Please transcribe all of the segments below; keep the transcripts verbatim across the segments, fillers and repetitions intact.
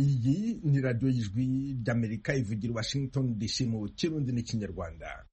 iyi ni radiyo y'ijwi ry'Amerika ivugira Washington D C mu Kirundi n'Ikinyarwanda.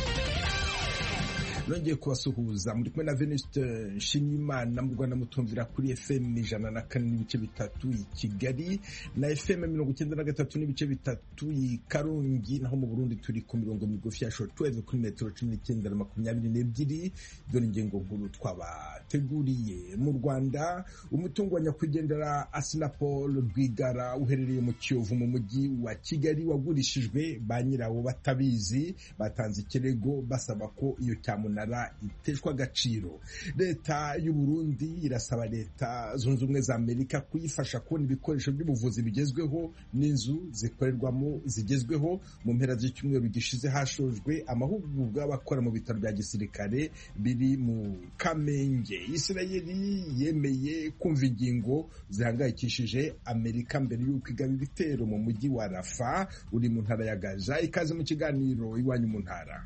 Nongeye kubasuhuza muri kumwe na Venuste Nshimiyimana mu Rwanda mutumvira kuri F M ijana na kane n'ibice bitatu i Kigali na F M mirongo icyenda na gatatu n'ibice bitatu i Karongi, naho mu Burundi turi ku mirongo migufi ya shortwave kuri metero cumi n'icyenda na makumyabiri n'ebyiri. Dore ingingo nkuru twabateguriye. Mu Rwanda umutungo wa nyakwigendera Assinapol Rwigara uherereye mu Kiyovu mu mujyi wa Kigali wagurishijwe, ba nyirawo batabizi batanze ikirego basaba ko iyo cyamunara iteshwa agaciro. Leta y'u Burundi irasaba Leta Zunze Ubumwe za Amerika kuyifasha kubona ibikoresho by'ubuvuzi bigezweho n'inzu zikorerwamo zigezweho. Mu mpera z'icyumweru gishize hashojwe amahugurwa y'abakora mu bitaro bya gisirikare biri mu Kamenge. Isirayeli yemeye kumva ingingo zihangayikishije Amerika mbere y'uko igaba ibitero mu mujyi wa Rafa uri mu ntara ya Gaza. Ikaze mu kiganiro Iwanyu mu Ntara.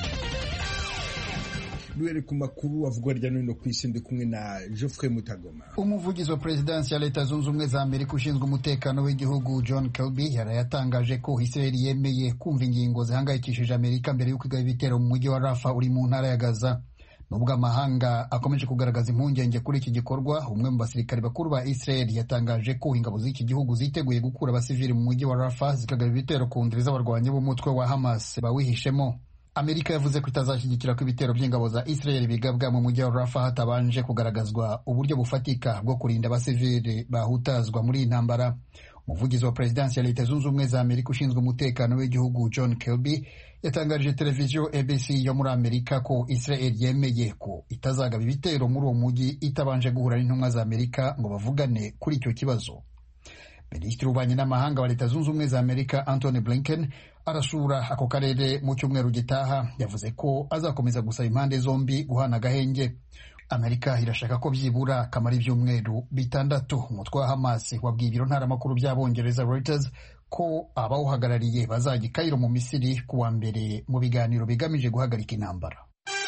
Duhere ku makuru avugwa hirya no hino ku isi, ndi kumwe na Geoffrey Mutagoma. Umuvugizi wa Perezidansi ya Leta Zunze Ubumwe za Amerika ushinzwe umutekano w'igihugu John Kirby yarayatangaje ko Isirayeli yemeye kumva ingingo zihangayikishije Amerika mbere y'uko igaba ibitero mu mujyi wa Rafa uri mu ntara ya Gaza. Nubwo amahanga akomeje kugaragaza impungenge kuri iki gikorwa, umwe mu basirikare bakuru ba Israel yatangaje ko ingabo z'iki gihugu ziteguye gukura abasivili mu mujyi wa Rafa zikagaba ibitero ku ndiri z'abarwanyi b'umutwe wa Hamas bawihishemo. Amerika yavuze ko itazashyigikira ko ibitero by'ingabo za Israel bigabwa mu mujyi wa Rafa hatabanje kugaragazwa uburyo bufatika bwo kurinda abasivili bahutazwa muri iyi ntambara. Umuvugizi wa Perezidansi ya Leta Zunze Ubumwe za Amerika ushinzwe umutekano w'igihugu John Kirby yatangarije televiziyo A B C yo muri Amerika ko Israel yemeye ko itazagaba ibitero muri uwo mujyi itabanje guhura n'intumwa za Amerika ngo bavugane kuri icyo kibazo. Minisitiri w'ububanyi n'amahanga wa Leta Zunze Ubumwe za Amerika Antony Blinken arasura ako karere mu cyumweru gitaha. Yavuze ko azakomeza gusaba impande zombi guhana agahenge. Amerika irashaka ko byibura kamara ibyumweru bitandatu umutwe wa Hamas wabwiye ibiro ntaramakuru by'Abongereza Reuters ko abawuhagarariye bazajya i Cairo mu Misiri kuwa mbere mu biganiro bigamije guhagarika intambara.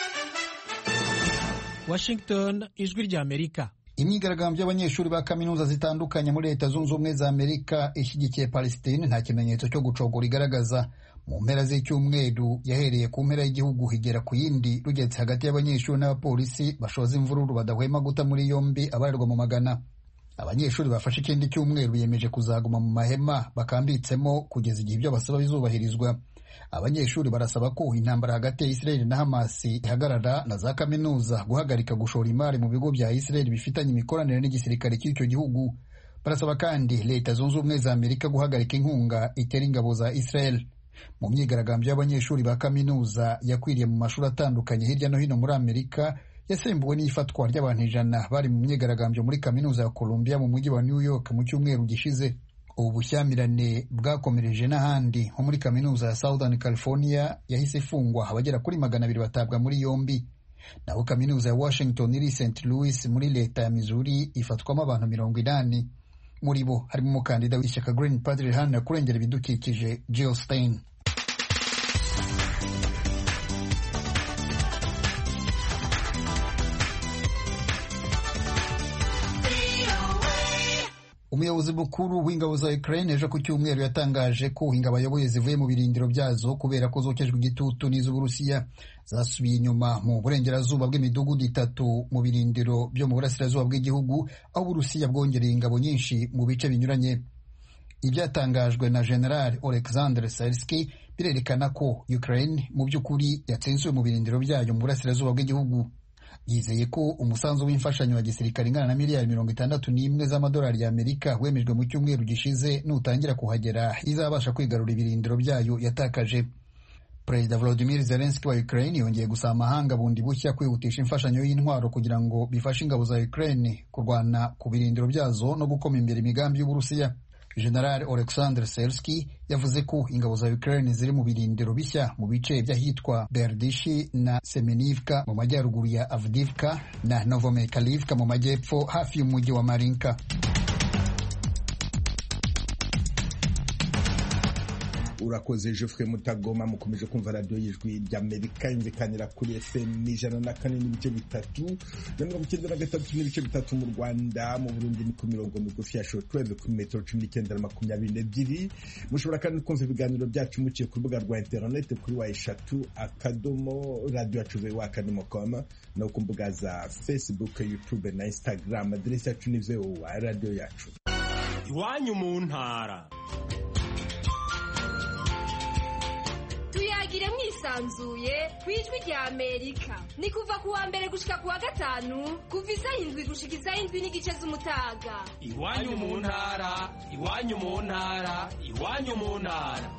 Washington, Ijwi ry'Amerika. Imyigaragambyo y'abanyeshuri ba kaminuza zitandukanye muri Leta Zunze Ubumwe za Amerika ishyigikiye Palestine nta kimenyetso cyo gucogora igaragaza. Mu mpera z'icyumweru yahereye ku mpera y'igihugu higera ku yindi, rugetse hagati y'abanyeshuri n'abapolisi bashoza imvururu badahwema guta muri yombi abarirwa mu magana. Abanyeshuri bafashe ikindi cyumweru biyemeje kuzaguma mu mahema bakambitsemo kugeza igihe ibyo basaba bizubahirizwa. Abanyeshuri barasaba ko intambara hagati ya Israel na Hamas ihagarara, na za kaminuza guhagarika gushora imari mu bigo bya Israel bifitanye imikoranire n'igisirikare cy'icyo gihugu. Barasaba kandi Leta Zunze Ubumwe za Amerika guhagarika inkunga itera ingabo za Israel. Mu myigaragambyo y'abanyeshuri ba kaminuza yakwiriye mu mashuri atandukanye hirya no hino muri Amerika, yasembuwe n'ifatwa ry'abantu ijana bari mu myigaragambyo muri kaminuza ya Columbia mu mujyi wa New York mu cyumweru gishize. Ubu bushyamirane bwakomereje n'ahandi nko muri kaminuza ya Southern California yahise ifungwa, abagera kuri magana abiri batabwa muri yombi. Naho kaminuza ya Washington iri Saint Louis muri leta ya Missouri ifatwamo abantu mirongo inani. Muri bo harimo umukandida w'ishyaka Green Party riharanira kurengera ibidukikije Jill Stein. Umuyobozi mukuru w'ingabo za Ukraine ejo ku cyumweru yatangaje ko ingabo ayoboye zivuye mu birindiro byazo kubera ko zokejwe igitutu n'iz'Uburusiya. Zasubiye inyuma mu burengerazuba bw'imidugudu itatu mu birindiro byo mu burasirazuba bw'igihugu, aho Uburusiya bwongereye ingabo nyinshi mu bice binyuranye. Ibyatangajwe na General Oleksandr Syrskyi birerekana ko Ukraine mu by'ukuri yatsinzwe mu birindiro byayo mu burasirazuba bw'igihugu. Yizeye ko umusanzu w'imfashanyo wa gisirikare ingana na miliyari mirongo itandatu n'imwe z'amadolari y'Amerika wemejwe mu cyumweru gishize nutangira kuhagera izabasha kwigarura ibirindiro byayo yatakaje. Perezida Volodymyr Zelensky wa Ukraine yongeye gusaba amahanga bundi bushya kwihutisha imfashanyo y'intwaro kugira ngo bifashe ingabo za Ukraine kurwana ku birindiro byazo no gukoma imbere imigambi y'Uburusiya. General Oleksandr Syrskyi yavuze ko ingabo za Ukraine ziri mu birindiro bishya mu bice by'ahitwa Berdishi na Semenivka mu majyaruguru ya Avdiivka na Novomykhaivka mu majyepfo hafi y'umujyi wa Marinka. urakoze Geoffrey Mutagoma. Mukomeje kumva radio y'Ijwi ry'Amerika imvikanira kuri F M ijana na kane n'ibice bitatu na mirongo icyenda na gatatu n'ibice bitatu mu Rwanda. Mu Burundi ni ku mirongo migufi ya shortwave kuri metero cumi n'icyenda na makumyabiri n'ebyiri. Mushobora kandi kumva ibiganiro byacu muciye ku rubuga rwa internet kuri wa eshatu akadomo radio yacu v o a akadomo com no ku mbuga za Facebook, YouTube na Instagram. Adresse yacu ni v o a radio yacu. Iwanyu mu ntara. Tuyagire mwisanzuye kwijwi rya Amerika. Ni kuva kuwa mbere gushika kuwa gatanu kuva isaha indwi gushika isaha indwi n'igice z'umutaga. Iwanyu mu ntara, iwanyu mu ntara, iwanyu mu ntara.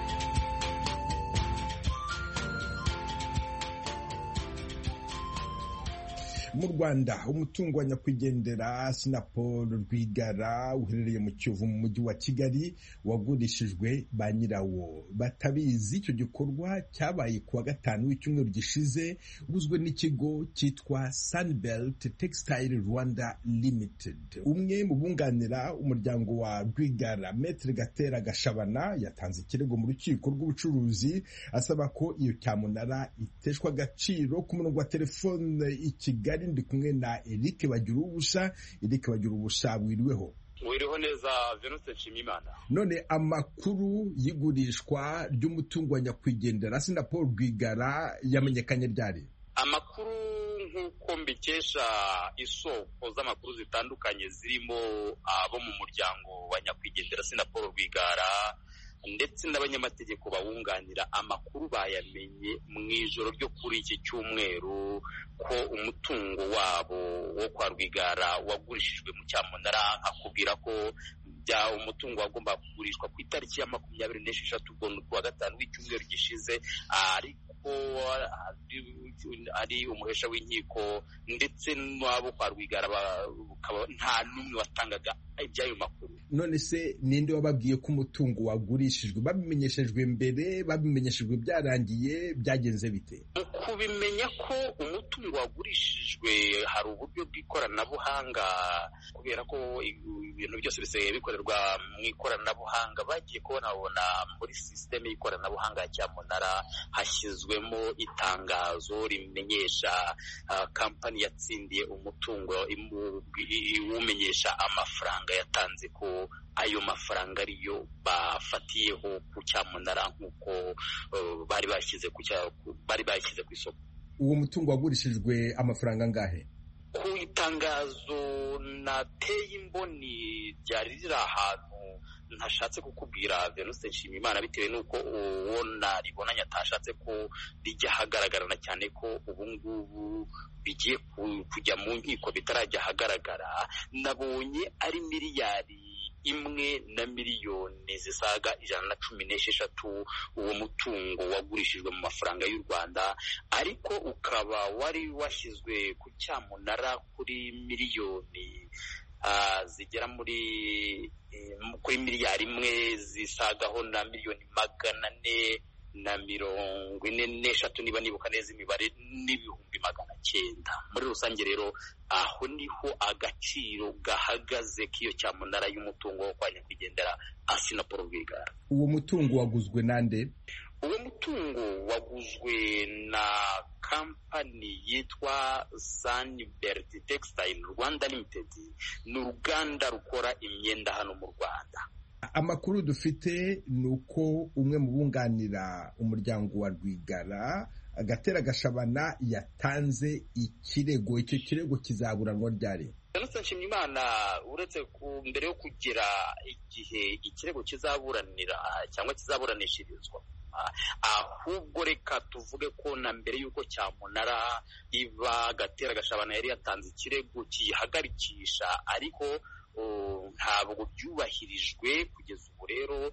Mu Rwanda umutungo wa nyakwigendera Assinapol Rwigara uherereye mu Kiyovu mu mujyi wa Kigali wagurishijwe ba nyirawo batabizi. Icyo gikorwa cyabaye kuwa gatanu w'icyumweru gishize uguzwe n'ikigo cyitwa Sunbelt Textile Rwanda Limited. Umwe mu bunganira umuryango wa Rwigara, Maître Gatera Gashabana, yatanze ikirego mu rukiko rw'ubucuruzi asaba ko iyo cyamunara iteshwa agaciro. Ku murongo wa telefone i Kigali ndi kumwe na Eric Bagiruwubusa. Eric Bagiruwubusa, wiriweho? Wiriho neza Venuste Nshimiyimana. None amakuru y'igurishwa ry'umutungo wa nyakwigendera Assinapol Rwigara yamenyekanye ryari? Amakuru nk'uko mbikesha isoko z'amakuru zitandukanye zirimo abo mu muryango wa nyakwigendera Assinapol Rwigara ndetse n'abanyamategeko bawunganira, amakuru bayamenye mu ijoro ryo kuri iki cyumweru ko umutungo wabo wo kwa Rwigara wagurishijwe mu cyamunara. Akubwira ko bya umutungo wagomba kugurishwa ku itariki ya makumyabiri n'esheshatu kuwa gatanu w'icyumweru gishize, ariko ari umuhesha w'inkiko ndetse n'abo kwa Rwigara nta n'umwe watangaga iby'ayo makuru. None se ninde wababwiye ko umutungo wagurishijwe? Babimenyeshejwe mbere? Babimenyeshejwe byarangiye? Byagenze bite? Kubimenya ko umutungo wagurishijwe hari uburyo bw'ikoranabuhanga, kubera ko ibintu byose bisigaye bikorerwa mu ikoranabuhanga. Bagiye kubonabona muri sisiteme y'ikoranabuhanga ya cyamunara hashyizwemo itangazo rimenyesha uh, kampani yatsindiye umutungo iwumenyesha amafaranga yatanze ko ayo mafaranga ariyo bafatiyeho ku cyamunara nk'uko uh, bari bashyize ku bari bashyize ku isoko. Uwo mutungo wagurishijwe amafaranga angahe? Ku itangazo nateye imboni ryari riri ahantu ntashatse kukubwira Venuste Nshimiyimana, bitewe n'uko uwo naribonanye atashatse ko rijya hagaragarana cyane ko ubu ngubu bigiye kujya mu nkiko bitarajya hagaragara. Nabonye ari miliyari imwe na miliyoni zisaga ijana na cumi n'esheshatu uwo mutungo wagurishijwe mu mafaranga y'u Rwanda, ariko ukaba wari washyizwe ku cyamunara kuri miliyoni Uh, zigera muri um, kuri miliyari imwe zisagaho na miliyoni magana ane na mirongo ine n'eshatu niba nibuka neza imibare, n'ibihumbi magana cyenda. Muri rusange rero aho niho agaciro gahagaze k'iyo cyamunara y'umutungo wo kwa nyakwigendera Assinapol Rwigara. Uwo mutungo waguzwe nande? Uwo mutungo waguzwe na kampani yitwa Sunbelt Textile Rwanda Limited, ni uruganda rukora imyenda hano mu Rwanda. Amakuru dufite ni uko umwe mu bunganira umuryango wa Rwigara, Gatera Gashabana, yatanze ikirego. Icyo kirego kizaburanwa ryari? Venuste Nshimiyimana, uretse ku mbere yo kugera igihe ikirego kizaburanira cyangwa kizaburanishirizwa, ahubwo reka tuvuge ko na mbere y'uko cyamunara iba Gatera Gashabana yari yatanze ikirego kiyihagarikisha, ariko ntabwo byubahirijwe kugeza ubu. Rero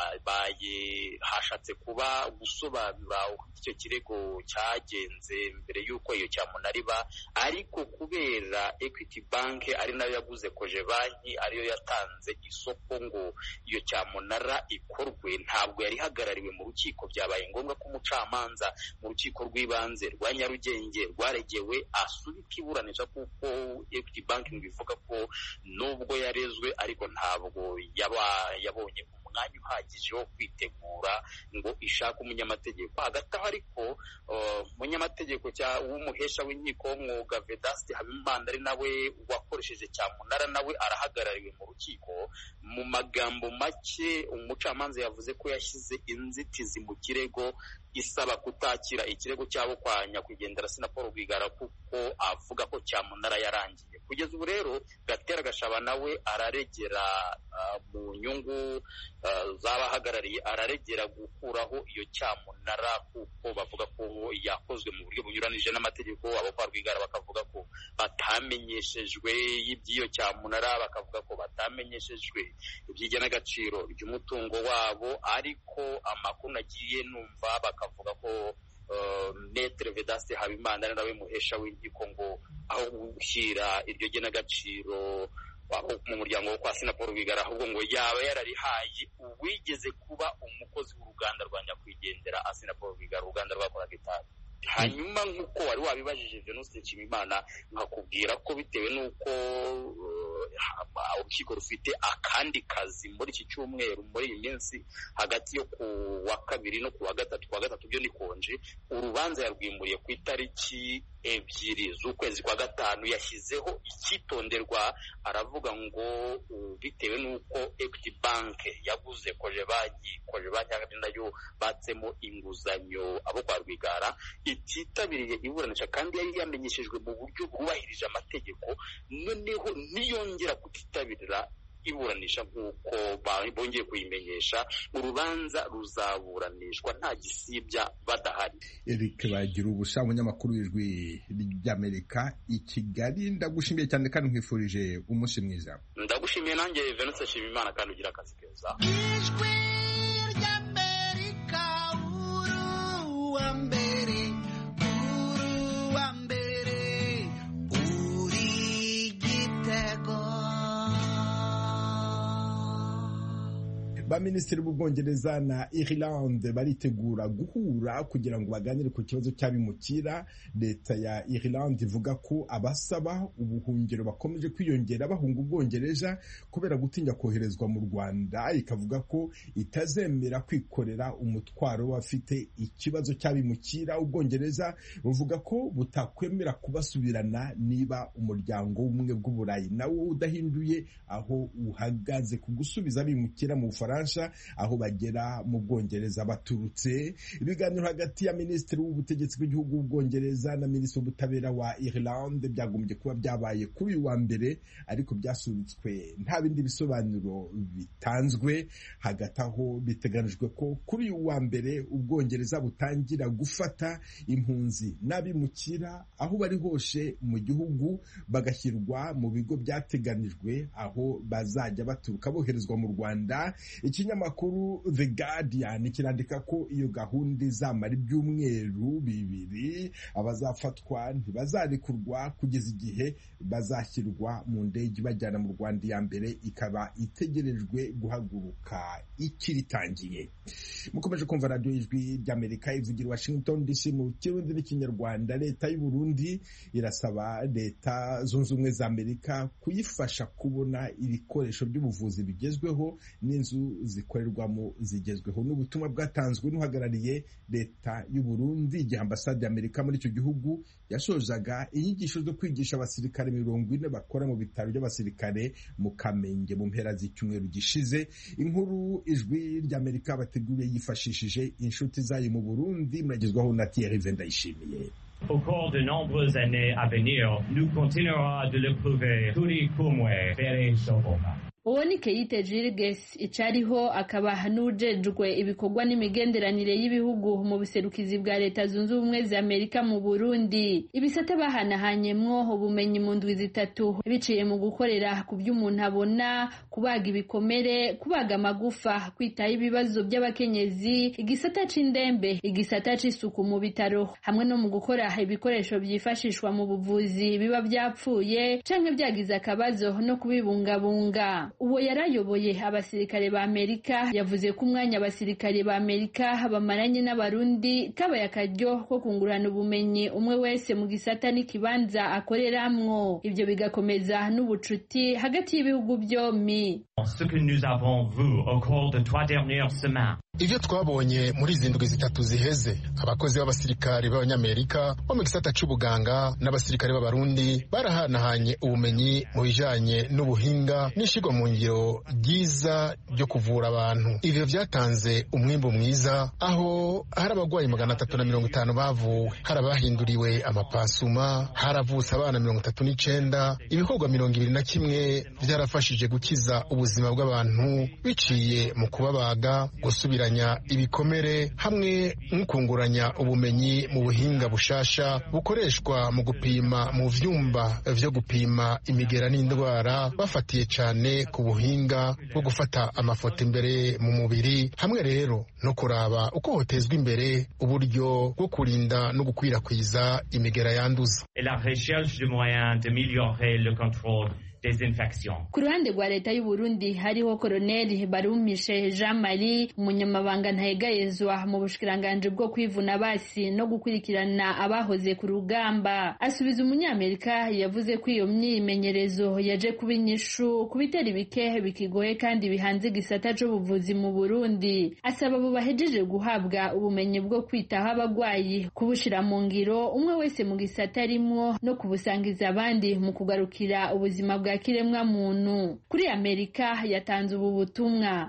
baye hashatse kuba gusobanura uko icyo kirego cyagenze mbere y'uko iyo cyamunara iba, ariko kubera Equity Bank ari nayo yaguze Koje banki ariyo yatanze isoko ngo iyo cyamunara ikorwe, ntabwo yari hagarariwe mu rukiko. Byabaye ngombwa ko umucamanza mu rukiko rw'ibanze rwa Nyarugenge rwaregewe asubika iburanisha, kuko Equity Bank bivuga ko nubwo yarezwe ariko ntabwo yaba yabonye umwanya uhagije wo kwitegura ngo ishake umunyamategeko. Hagati aho ariko umunyamategeko w'umuhesha w'inkiko w'umwuga Vedaste Habimana ari nawe wakoresheje cyamunara nawe arahagarariwe mu rukiko. Mu magambo make umucamanza yavuze ko yashyize inzitizi mu kirego isaba kutakira ikirego cyabo kwa nyakwigendera Paul Rwigara kuko avuga ko cyamunara yarangiye. Kugeza ubu rero Gatera Gashaba nawe araregera uh, mu nyungu uh, z'abahagarariye araregera gukuraho iyo cyamunara kuko bavuga ko yakozwe mu buryo bunyuranije n'amategeko. Abo kwa Rwigara bakavuga ko batamenyeshejwe iby'iyo cyamunara, bakavuga ko batamenyeshejwe iby'igenagaciro ry'umutungo wabo, ariko amakuru nagiye numva bakavuga ko Uh, Maître Vedaste Habimana ari nawe muhesha w'inkiko ngo aho gushyira iryo genagaciro mu muryango wo kwa Paul Rwigara ahubwo ngo yaba yararihaye uwigeze kuba umukozi w'uruganda rwa nyakwigendera Paul Rwigara, uruganda rwakoraga itabi. Hanyuma nk'uko wari wabibajije Venuste Nshimiyimana nkakubwira ko bitewe n'uko urukiko rufite akandi kazi muri iki cyumweru muri iyi minsi hagati yo ku wa kabiri no ku wa gatatu ku wa gatatu byo nikonje, urubanza yarwimuriye ku itariki ebyiri z'ukwezi kwa gatanu. Yashyizeho icyitonderwa, aravuga ngo bitewe n'uko Equity Bank yaguze Cogebanque Cogebanque nayo batsemo inguzanyo abo kwa Rwigara, ititabiriye iburanisha kandi yari yamenyeshejwe mu buryo bwubahirije amategeko, noneho niyongera kutitabirira iburanisha nk'uko bongeye kuyimenyesha, urubanza ruzaburanishwa nta gisibya badahari. Eric Bagira ubusha, umunyamakuru w'Ijwi ry'Amerika i Kigali, ndagushimiye cyane kandi nkwifurije umunsi mwiza. Ndagushimiye nanjye Venuste Nshimiyimana kandi ugira akazi keza. Ijwi ry'Amerika uru wa mbere uru wa mbere uri Gitego. Baminisitiri b'Ubwongereza na Ireland baritegura guhura kugira ngo baganire ku kibazo cy'abimukira. Leta ya Ireland ivuga ko abasaba ubuhungiro bakomeje kwiyongera bahunga Ubwongereza kubera gutinya koherezwa mu Rwanda, ikavuga ko itazemera kwikorera umutwaro w'abafite ikibazo cy'abimukira. Ubwongereza buvuga ko butakwemera kubasubirana niba umuryango w'ubumwe bw'Uburayi nawo udahinduye aho uhagaze ku gusubiza abimukira mu Bufaransa aho bagera mu Bwongereza baturutse. Ibiganiro hagati ya Minisitiri w'Ubutegetsi bw'Igihugu w'Ubwongereza na Minisitiri w'Ubutabera wa Ireland byagombye kuba byabaye kuri uyu wa mbere, ariko byasubitswe nta bindi bisobanuro bitanzwe. Hagati aho biteganijwe ko kuri uyu wa mbere Ubwongereza butangira gufata impunzi n'abimukira aho bari hose mu gihugu, bagashyirwa mu bigo byateganijwe aho bazajya baturuka boherezwa mu Rwanda. Ikinyamakuru The Guardian kirandika ko iyo gahunda izamara ibyumweru bibiri, abazafatwa ntibazarekurwa kugeza igihe bazashyirwa mu ndege bajyana mu Rwanda. Ya mbere ikaba itegerejwe guhaguruka ikiritangiye. Mukomeje kumva radio Ijwi ry'Amerika ivugira Washington D C mu Kirundi n'Ikinyarwanda. Leta y'u Burundi irasaba Leta Zunze Ubumwe za Amerika kuyifasha kubona ibikoresho by'ubuvuzi bigezweho n'inzu zikorerwamo zigezweho. N'ubutumwa bwatanzwe n'uhagarariye Leta y'u Burundi igihe ambasade y'Amerika muri icyo gihugu yashozaga inyigisho zo kwigisha abasirikare mirongo ine bakora mu bitaro by'abasirikare mu Kamenge mu mpera z'icyumweru gishize. Inkuru Ijwi ry'Amerika bateguriye yifashishije inshuti zayo mu Burundi, muragezwaho na Thierry Vendayishimiye. Au cours de nombreuses années à venir, nous continuerons de le prouver turi kumwe mbere y'ishoboka. Uwo ni Keite Jirges icariho akaba n'ujejwe ibikorwa n'imigenderanire y'ibihugu mu buserukizi bwa Leta Zunze Ubumwe za Amerika mu Burundi. Ibisate bahanahanyemwo ubumenyi mu ndwi zitatu biciye mu gukorera ku by'umuntu abona, kubaga ibikomere, kubaga amagufa, kwitaho ibibazo by'abakenyezi, igisata c'indembe, igisata c'isuku mu bitaro, hamwe no mu gukora ibikoresho byifashishwa mu buvuzi biba byapfuye canke byagize akabazo no kubibungabunga. Uwo yarayoboye abasirikare ba Amerika yavuze ko umwanya abasirikare ba Amerika bamaranye n'abarundi kabaye akaryo ko kungurana ubumenyi umwe wese mu gisata n'ikibanza akoreramwo, ibyo bigakomeza n'ubucuti hagati y'ibihugu byombi. Ce que nous avons vu au cours de trois dernières semaines. Ivyo twabonye muri izi ndwi zitatu ziheze, abakozi b'abasirikare b'abanyamerika bo mu gisata c'ubuganga n'abasirikare b'abarundi barahanahanye ubumenyi mu bijanye n'ubuhinga n'ishigwa mu ngiro ryiza ryo kuvura abantu. Ivyo vyatanze umwimbu mwiza, aho hari abagwayi magana atatu na mirongo itanu bavuwe, hari abahinduriwe amapasuma, haravutse abana mirongo itatu n'icenda, ibikorwa mirongo ibiri na kimwe vyarafashije gukiza ubuzima bw'abantu biciye mu kubabaga, gusubiranya ibikomere hamwe n'ukunguranya ubumenyi mu buhinga bushasha bukoreshwa mu gupima mu vyumba vyo gupima imigera n'indwara, bafatiye cane ku buhinga bwo gufata amafoto imbere mu mubiri, hamwe rero no kuraba uko hotezwa imbere uburyo bwo kurinda no gukwirakwiza imigera yanduza. Et la recherche de moyens d'améliorer le contrôle des infections. Ku ruhande rwa leta y'u Burundi hariho Colonel Barumishe Jean Marie, umunyamabanga ntayegayezwa mu bushikiranganje bwo kwivuna basi no gukurikirana abahoze ku rugamba. Asubiza umunyamerika yavuze ko iyo myimenyerezo yaje kuba inyishu ku bitari bike bikigoye kandi bihanze igisata c'ubuvuzi mu Burundi. Asaba abo bahejeje guhabwa ubumenyi bwo kwitaho abagwayi kubushira mu ngiro, umwe wese mu gisata arimwo no kubusangiza abandi mu kugarukira ubuzima bwa kiremwa muntu. Kuri Amerika yatanze ubu butumwa.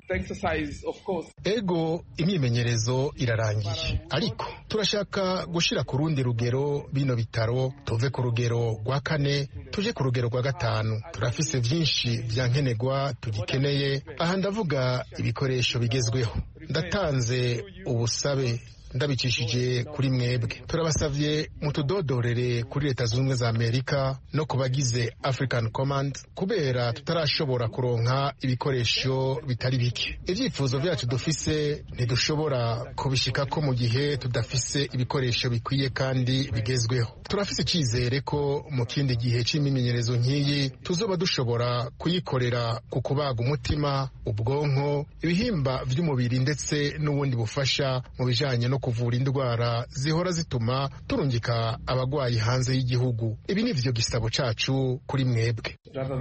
Ego imyimenyerezo irarangiye, ariko turashaka gushira ku rundi rugero bino bitaro, tuve ku rugero rwa kane tuje ku rugero rwa gatanu. Turafise vyinshi vya nkenerwa tugikeneye, aha ndavuga ibikoresho bigezweho. Ndatanze ubusabe ndabicishije kuri mwebwe, turabasavye mutudodorere kuri leta zunze za Amerika no kubagize African Command, kubera tutarashobora kuronka ibikoresho bitari bike. Ivyifuzo vyacu dufise ntidushobora kubishikako mu gihe tudafise ibikoresho bikwiye kandi bigezweho. Turafise icizere ko mu kindi gihe c'imimenyerezo nk'iyi tuzoba dushobora kuyikorera ku kubaga umutima, ubwonko, ibihimba vy'umubiri ndetse n'ubundi bufasha mu bijanye no kuvura indwara zihora zituma turungika abagwayi hanze y'igihugu. Ibi nivyo gisabo cacu kuri mwebwe.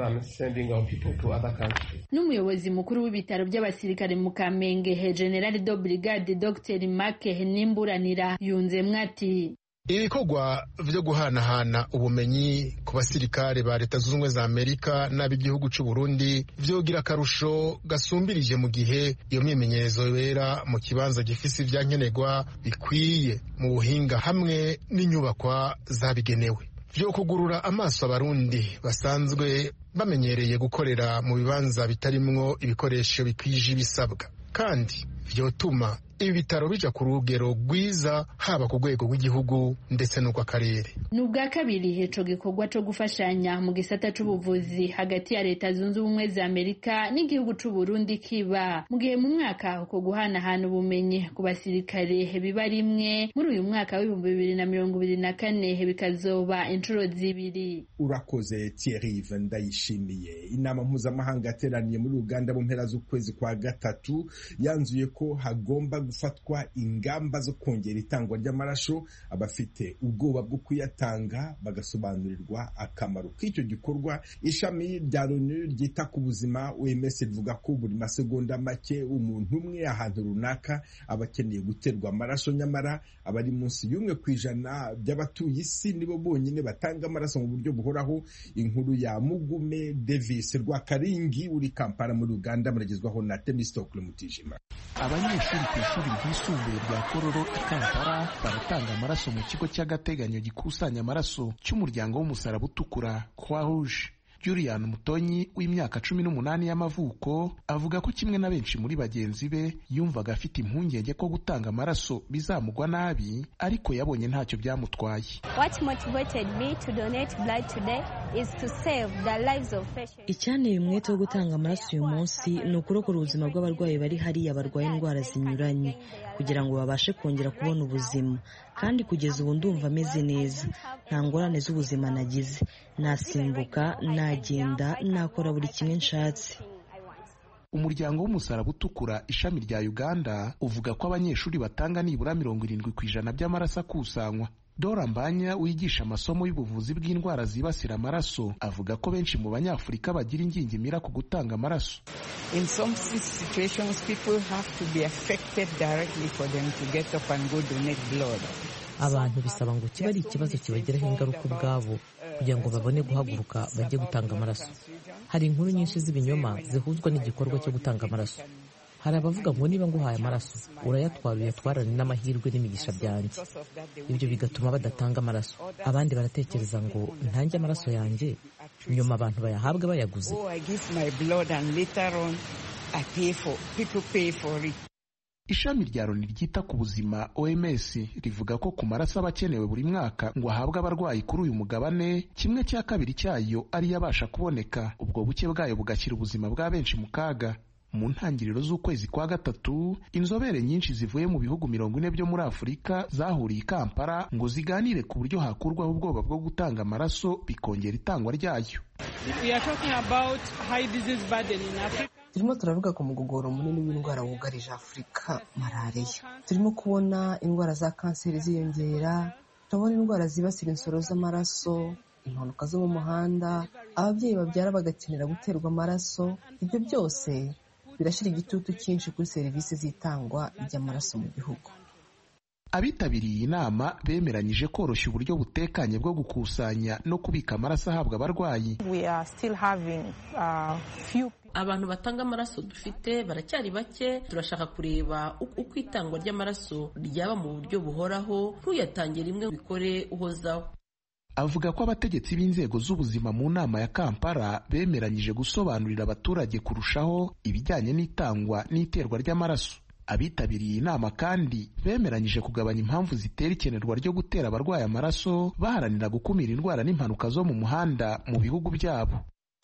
N'umuyobozi mukuru w'ibitaro by'abasirikare mu Kamenge, General de Brigade Docteur Mark Nimburanira, yunzemwo ati: ibikorwa vyo guhanahana ubumenyi ku basirikare ba leta zunze ubumwe za Amerika n'ab'igihugu c'u Burundi vyogira akarusho gasumbirije mu gihe iyo myimenyerezo yobera mu kibanza gifise ivyankenerwa bikwiye mu buhinga hamwe n'inyubakwa zabigenewe. Vyo kugurura amaso abarundi basanzwe bamenyereye gukorera mu bibanza bitarimwo ibikoresho bikwije ibisabwa, kandi vyotuma ibi bitaro bija ku rugero rwiza haba ku rwego rw'igihugu ndetse n'urw'akarere. N'ubwa kabiri ico gikorwa co gufashanya mu gisata c'ubuvuzi hagati ya leta zunze ubumwe za Amerika n'igihugu c'u Burundi kiba mu gihe mu mwaka uko guhanahana ubumenyi ku basirikare biba rimwe, muri uyu mwaka w'ibihumbi bibiri na mirongo ibiri na kane bikazoba inshuro zibiri. Urakoze Thierry Ndayishimiye. Inama mpuzamahanga yateraniye muri Uganda mu mpera z'ukwezi kwa gatatu yanzuye ko hagomba gufatwa ingamba zo kongera itangwa ry'amaraso, abafite ubwoba bwo kuyatanga bagasobanurirwa akamaro k'icyo gikorwa. Ishami rya Loni ryita ku buzima O M S rivuga ko buri masegonda make umuntu umwe ahantu runaka aba akeneye guterwa amaraso, nyamara abari munsi y'umwe ku ijana by'abatuye isi nibo bonyine batanga amaraso mu buryo buhoraho. Inkuru ya Mugume Davis Rwakaringi uri Kampala muri Uganda, muragezwaho na Temistokle Mutijima. Abanyeshuri ku ishuri ryisumbuye rya Kororo i Kampala baratanga amaraso mu kigo cy'agateganyo gikusanya amaraso cy'umuryango w'umusaraba utukura Croix Rouge. Julian Mutonyi w'imyaka cumi n'umunani y'amavuko avuga ko kimwe na benshi muri bagenzi be yumvaga afite impungenge ko gutanga amaraso bizamugwa nabi, ariko yabonye ntacyo byamutwaye. Icyanteye umwete wo gutanga amaraso uyu munsi ni ukurokora ubuzima bw'abarwayi bari hariya barwaye indwara zinyuranye kugira ngo babashe kongera kubona ubuzima, kandi kugeza ubu ndumva ameze neza, nta ngorane z'ubuzima nagize, nasimbuka, nagenda, nakora buri kimwe nshatse. Umuryango w'umusaraba utukura ishami rya Uganda uvuga ko abanyeshuri batanga nibura mirongo irindwi ku ijana by'amaraso akusanywa. Dora Mbanya wigisha amasomo y'ubuvuzi bw'indwara zibasira amaraso avuga ko benshi mu banyafurika bagira ingingimira ku gutanga amaraso. In some situations people have to be affected directly for them to get up and go donate blood. Abantu bisaba ngo kiba ari ikibazo kibagiraho ingaruka ubwabo kugira ngo babone guhaguruka bajye gutanga amaraso. Hari inkuru nyinshi z'ibinyoma zihuzwa n'igikorwa cyo gutanga amaraso. Hari abavuga ngo niba nguhaye amaraso urayatwara uyatwarane n'amahirwe n'imigisha byanjye, ibyo bigatuma badatanga amaraso. Abandi baratekereza ngo ntange amaraso yanjye nyuma abantu bayahabwe bayaguze. Ishami rya Loni ryita ku buzima O M S rivuga ko ku maraso aba akenewe buri mwaka ngo ahabwe abarwayi kuri uyu mugabane, kimwe cya kabiri cyayo ariyo abasha kuboneka, ubwo buke bwayo bugashyira ubuzima bwa benshi mu kaga. Mu ntangiriro z'ukwezi kwa gatatu, inzobere nyinshi zivuye mu bihugu mirongo ine byo muri Afurika zahuriye i Kampala ngo ziganire ku buryo hakurwaho ubwoba bwo gutanga amaraso bikongera itangwa ryayo. Turimo turavuga ku mugogoro munini w'indwara wugarije Afurika, malariya. Turimo kubona indwara za kanseri ziyongera, turabona indwara zibasira insoro z'amaraso, impanuka zo mu muhanda, ababyeyi babyara bagakenera guterwa amaraso. Ibyo byose birashyira igitutu cyinshi kuri serivisi zitangwa ry'amaraso mu gihugu. Abitabiriye iyi nama bemeranyije koroshya uburyo butekanye bwo gukusanya no kubika amaraso ahabwa abarwayi. Abantu batanga amaraso dufite baracyari bake. Turashaka kureba uko itangwa ry'amaraso ryaba mu buryo buhoraho, ntuyatange rimwe bikore uhozaho. Avuga ko abategetsi b'inzego z'ubuzima mu nama ya Kampala bemeranyije gusobanurira abaturage kurushaho ibijyanye n'itangwa n'iterwa ry'amaraso. Abitabiriye inama kandi bemeranyije kugabanya impamvu zitera ikenerwa ryo gutera abarwaye amaraso, baharanira gukumira indwara n'impanuka zo mu muhanda mu bihugu byabo.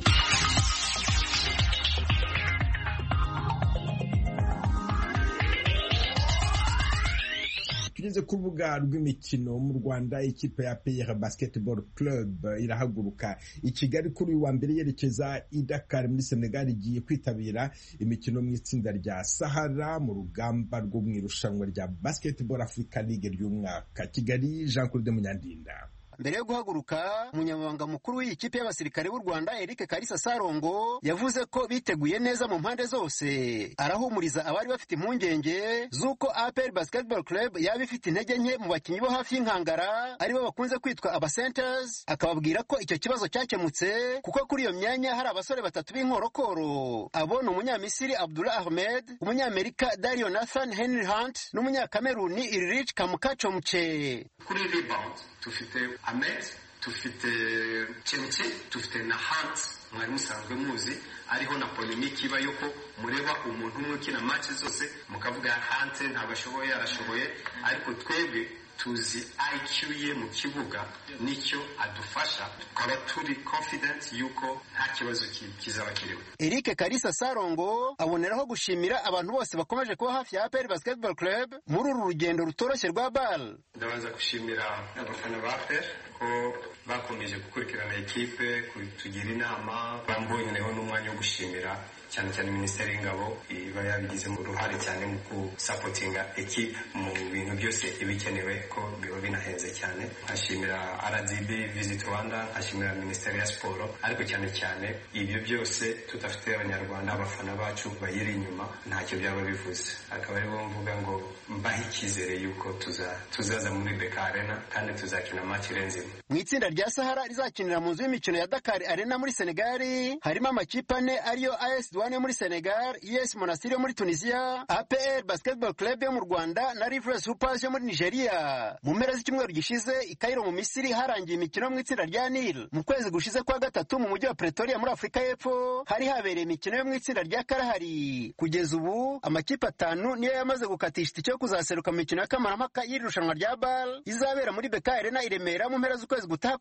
Tugeze ku rubuga rw'imikino mu Rwanda, ikipe ya P R Basketball Club irahaguruka i Kigali kuri uyu wa mbere yerekeza i Dakar muri Senegal, igiye kwitabira imikino mu itsinda rya Sahara mu rugamba rwo mu irushanwa rya Basketball Africa League ry'umwaka. Kigali, Jean Claude Munyandinda. Mbere yo guhaguruka, umunyamabanga mukuru w'iyi kipe y'abasirikare b'u Rwanda Eric Kalisa Sarongo yavuze ko biteguye neza mu mpande zose. Arahumuriza abari bafite impungenge z'uko A P R Basketball Club yaba ifite intege nke mu bakinnyi bo hafi y'inkangara aribo bakunze kwitwa aba centers, akababwira ko icyo kibazo cyakemutse kuko kuri iyo myanya hari abasore batatu b'inkorokoro. Abo ni umunyamisiri Abdullah Ahmed, umunyamerika Dario Nathan Henry Hunt n'umunyakameruni Ilrich Kamukachomche. Kuri rebound tufite Ahmed, tufite Chemche, tufite na Hunt, mwari musanzwe muzi, ariho na polemiki iba yuko mureba umuntu umwe ukina match zose mukavuga Hunt ntabwo ashoboye, arashoboye, ariko twebwe tuzi I Q ye mu kibuga nicyo adufasha, tukaba turi confident yuko nta kibazo kizaba kiriho. Eric Kalisa Sarongo aboneraho gushimira abantu bose bakomeje kuba hafi ya A P R Basketball Club muri uru rugendo rutoroshye rwa B A L. Ndabanza gushimira abafana ba A P R ko bakomeje gukurikirana ekipe, kutugira inama, bamboneyeho n'umwanya wo gushimira cyane cyane Minisiteri y'Ingabo iba yabigizemo uruhare cyane mu gusapotinga ekipe mu bintu byose ibikenewe ko biba binahenze cyane. Nkashimira R D B Visit Rwanda, nkashimira Minisiteri ya Siporo, ariko cyane cyane ibyo byose tudafite abanyarwanda abafana bacu bayiri inyuma ntacyo byaba bivuze. Akaba aribo mvuga ngo mbahe icyizere yuko tuza tuzaza muri Beka Arena kandi tuzakina match irenze. Mu itsinda rya Sahara rizakinira mu nzu y'imikino ya Dakar Arena muri Senegal harimo amakipe ane ariyo A S Douane muri Senegal, U S Monastir yo muri Tunisia, A P R Basketball Club yo mu Rwanda na Rivers Hoopers yo muri Nigeria. Mu mpera z'icyumweru gishize i Cairo mu Misiri harangiye imikino mu itsinda rya Nil. Mu kwezi gushize kwa gatatu mu mujyi wa Pretoria muri Afurika y'Epfo hari habereye imikino yo mu itsinda rya Kalahari. Kugeza ubu amakipe atanu niyo yamaze gukatisha itike yo kuzaseruka mu mikino y'akamaramaka y'irushanwa rya B A L izabera muri Beka Arena i Remera mu mpera z'ukwezi gutaha kwa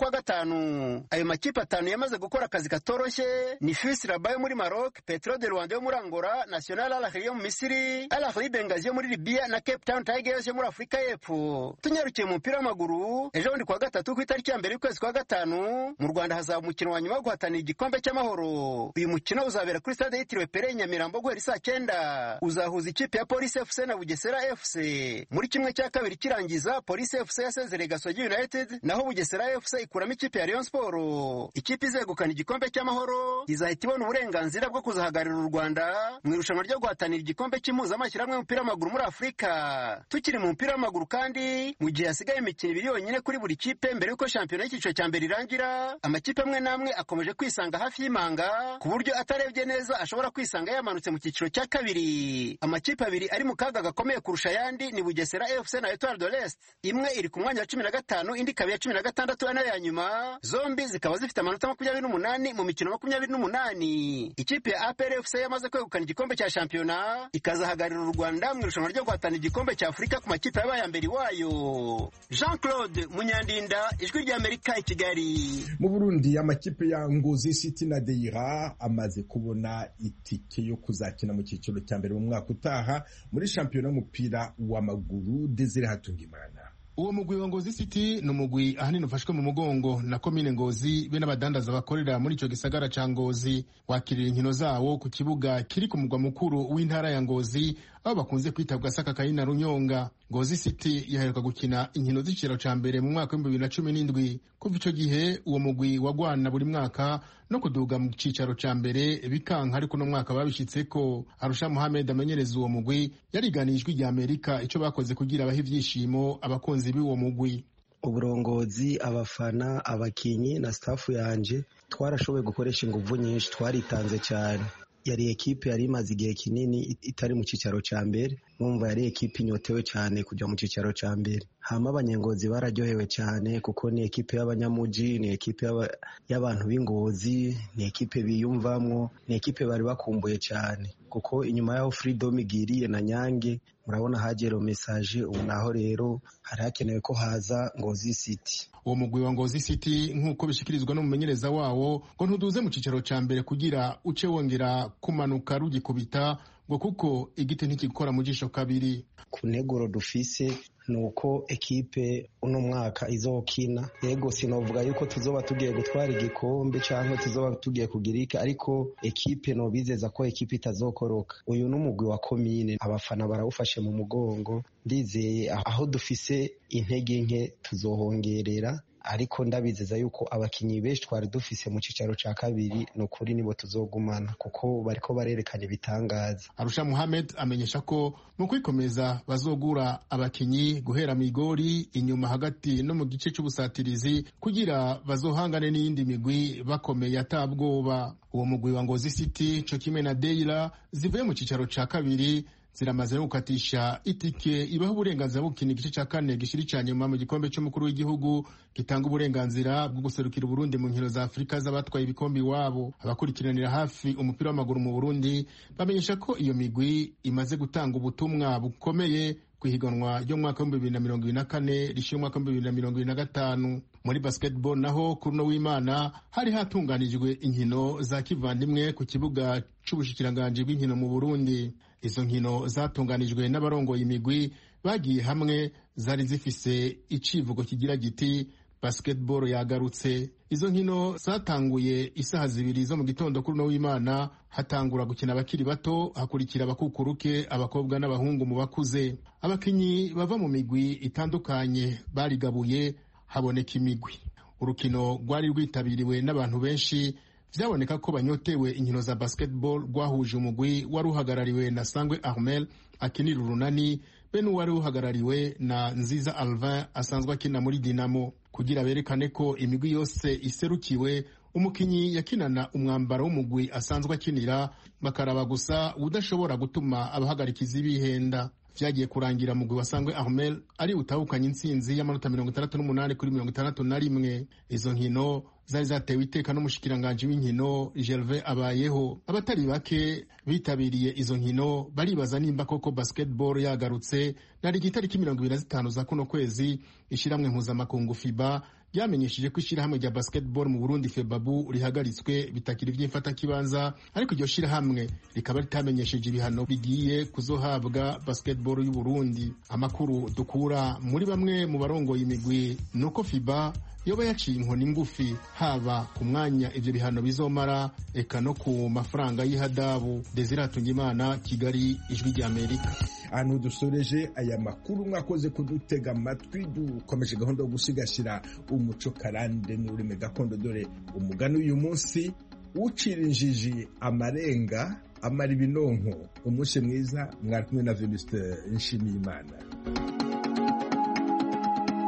kwa gatanu. Ayo makipe atanu yamaze gukora akazi katoroshye ni F U S Rabat yo muri Maroc, Petro de Rwanda yo muri Angola, National Al Ahly yo mu Misiri, Al Ahly Benghazi yo muri Libya na Cape Town Tigers yo muri Afurika y'Epfo. Tunyarukiye mu mupira w'amaguru, ejo bundi kwa gatatu ku itariki ya mbere y'ukwezi kwa gatanu mu Rwanda hazaba umukino wa nyuma wo guhatanira igikombe cy'amahoro. Uyu mukino uzabera kuri stade yitiriwe Pere Nyamirambo guhera saa cyenda. Uzahuza ikipe ya Police F C na Bugesera F C. Muri kimwe cya kabiri kirangiza, Police F C yasezereye Gasogi United, naho Bugesera F C ikuramo ikipe ya Rayon Sport. Ikipe izegukana igikombe cy'amahoro izahita ibona uburenganzira bwo kuzahagararira u Rwanda mu irushanwa ryo guhatanira igikombe cy'impuzamashyirahamwe y'umupira w'amaguru muri Afurika. Tukiri mu mupira w'amaguru kandi, mu gihe hasigaye imikino ibiri yonyine kuri buri kipe mbere y'uko shampiyona y'icyiciro cya mbere irangira, amakipe amwe n'amwe akomeje kwisanga hafi y'imanga ku buryo atarebye neza ashobora kwisanga yamanutse mu cyiciro cya kabiri. Amakipe abiri ari mu kaga gakomeye kurusha ayandi ni Bugesera F C na Etoile de l'Est. Imwe iri ku mwanya wa cumi na gatanu, indi ikaba iya cumi na gatandatu nayo ya nyuma, zombi zikaba zifite amanota makumyabiri n'umunani mu mikino makumyabiri n'umunani. Ikipe ya A P R F C yamaze kwegukana igikombe cya shampiyona ikazahagararira u Rwanda mu irushanwa ryo guhatana igikombe cya Afurika ku makipe yabaye ya mbere iwayo. Jean Claude Munyandinda, Ijwi ry'Amerika i Kigali. Mu Burundi amakipe ya Ngozi City na Deira amaze kubona itike yo kuzakina mu cyiciro cya mbere mu mwaka utaha muri shampiyona y'umupira w'amaguru. Desire Hatungimana. Uwo mugwi wa Ngozi City ni umugwi ahanini ufashwe mu mugongo na komine Ngozi be n'abadandaza bakorera muri ico gisagara ca Ngozi. Wakirira inkino zawo ku kibuga kiri ku mugwa mukuru w'intara ya Ngozi, aho bakunze kwita Bwasaka Kayina Runyonga. Ngozi City yaheruka gukina inkino z'ikiciro ca mbere mu mwaka w'ibihumbi bibiri na cumi n'indwi. Kuva ico gihe uwo mugwi wagwana buri mwaka no kuduga mu cicaro ca mbere bikanka, ariko no mwaka babishitseko. Arusha Mohamed amenyereza uwo mugwi yariganiye Ijwi ry'Amerika ico bakoze kugira abahe ivyishimo abakunzi b'uwo mugwi. Uburongozi, abafana, abakinyi na staff yanje twarashoboye gukoresha inguvu nyinshi, twaritanze cyane. Yari ekipe yari imaze igihe kinini itari mu cicaro ca mbere, numva yari ekipe inyotewe cyane kujya mu cicaro ca mbere. Hama abanyengozi bararyohewe cyane kuko ni ekipe y'abanyamuji, ni ekipe y'abantu b'Ingozi, ni ekipe biyumvamwo, ni ekipe bari bakumbuye cyane kuko inyuma yaho Freedom igiriye na Nyange murabona hagero message. Ubu naho rero hari hakenewe ko haza Ngozi City. Uwo mugwi wa Ngozi City nk'uko bishikirizwa n'umumenyereza wawo ngo ntuduze mu cicaro ca mbere kugira uce wongera kumanuka rugikubita, ngo kuko igiti ntikikora mu jisho kabiri. Ku neguro dufise nuko ekipe uno mwaka izokina. Yego sinovuga yuko tuzoba tugiye gutwara igikombe cyangwa tuzoba tugiye kugirika, ariko ekipe no bizeza ko ekipe itazokoroka. Uyu n'umugwi wa komine, abafana barawufashe mu mugongo. Ndizeye aho dufise intege nke tuzohongerera, ariko ndabizeza yuko abakinyi benshi twari dufise mu cicaro ca kabiri nukuri nibo tuzogumana kuko bariko barerekana ibitangaza. Arusha Mohamed amenyesha ko mu kwikomeza bazogura abakinyi guhera migori inyuma hagati no mu gice cy'ubusatirizi kugira bazohangane n'iyindi migwi bakomeye atabwoba. Uwo mugwi wa Ngozi City co kimwe na Deira zivuye mu cicaro ca kabiri ziramaze gukatisha itike ibaho uburenganzira bwo gukina igice cya kane gishiri ca nyuma mu gikombe cy'umukuru w'igihugu gitanga uburenganzira bwo guserukira Burundi mu nkino za Afurika z'abatwaye ibikombe iwabo. Abakurikiranira hafi umupira w'amaguru mu Burundi bamenyesha ko iyo migwi imaze gutanga ubutumwa bukomeye ku ihiganwa ryo mu mwaka w'ibihumbi bibiri na mirongo ibiri na kane rishyira umwaka w'ibihumbi bibiri na mirongo ibiri na gatanu. Muri basketball naho kuri no w'Imana hari hatunganijwe inkino za kivandimwe ku kibuga c'ubushikiranganje bw'inkino mu Burundi. Izo nkino zatunganijwe n'abarongoye imigwi bagiye hamwe, zari zifise icivugo kigira giti basketball yagarutse. Izo nkino zatanguye isaha zibiri zo mu gitondo kuri no w'Imana, hatangura gukina abakiri bato, hakurikira abakukuruke, abakobwa n'abahungu mu bakuze. Abakinyi bava mu migwi itandukanye barigabuye, haboneka imigwi. Urukino rwari rwitabiriwe n'abantu benshi, vyaboneka ko banyotewe inkino za basketball. Rwahuje umugwi wari uhagarariwe na Sangwe Armel akinira urunani, be n'uwari uhagarariwe na Nziza Alvin asanzwe akina muri Dinamo. Kugira berekane ko imigwi yose iserukiwe, umukinyi yakinana umwambaro w'umugwi asanzwe akinira, bakaraba gusa udashobora gutuma abahagarikizi bihenda. Vyagiye kurangira mugwi wa Sangwe Armel ari utahukanye intsinzi y'amanota mirongo itandatu n'umunani kuri mirongo itandatu na rimwe. Izo nkino zari zatewe iteka n'umushikiranganje w'inkino Gervais Abayeho. Abatari bake bitabiriye izo nkino baribaza nimba koko basketball yagarutse. Nari itariki mirongo ibiri na zitanu za kuno kwezi ishiramwe mpuzamakungu FIBA ryamenyesheje ko ishirahamwe rya basketball mu Burundi FEBABU rihagaritswe bitakiri vy'imfata kibanza, ariko iryo shirahamwe rikaba ritamenyesheje ibihano bigiye kuzohabwa basketball y'u Burundi. Amakuru dukura muri bamwe mu barongoye imigwi nuko FIBA yoba yaciye inkoni ngufi haba ku mwanya ivyo bihano bizomara eka no ku mafaranga y'ihadabu. Desire Hatungimana, Kigali, Ijwi rya Amerika. Ahantu dusoreje aya makuru mwakoze kudutega amatwi. Dukomeje gahunda yo gusigasira umuco karande n'ururimi gakondo. Dore umugani uyu munsi: ucira injiji amarenga amara ibinonko. Umunsi mwiza, mwari kumwe na Venuste Nshimiyimana.